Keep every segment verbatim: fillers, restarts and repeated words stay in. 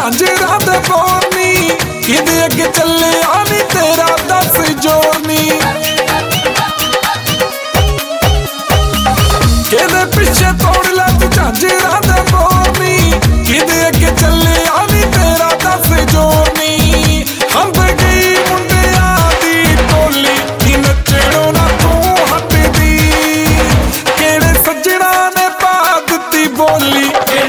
झांझरा दे बोरनी किदे अगे चले आनी तेरा दस जोरनी किदे पीछे तोड़ ला तू झांझरा दे बोरनी किदे अगे चले आनी तेरा दस जोरनी हम गई मुंडिया दी टोली नी नचणो ना तू हटदी केड़े सज्जणा ने पा दित्ती बोली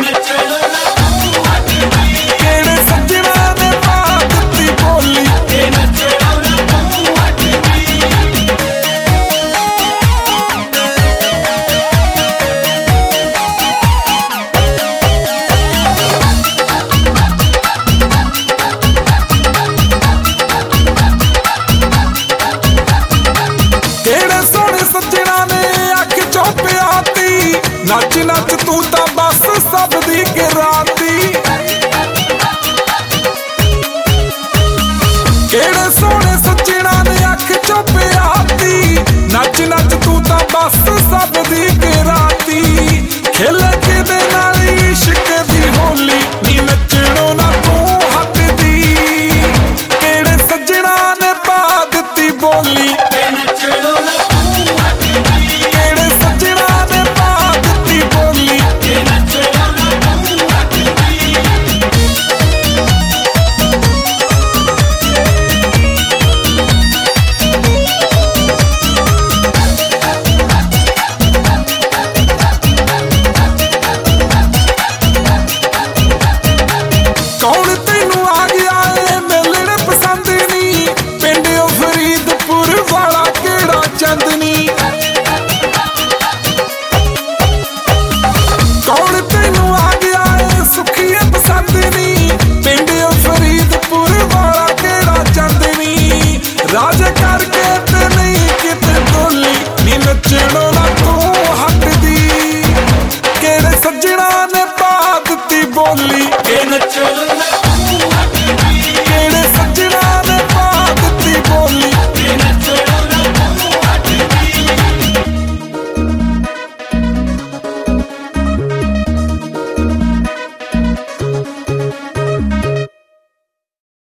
नच नच तू तो बस सब दी गिराती केड़े सोने सज्जणा ने अख चो प्याती नच नच तू तो बस सब दी गिराती खेल के दे नाल इश्क दी होली नी नचणो ना तू हटदी केड़े सज्जणा ने पा दित्ती बोली राज करके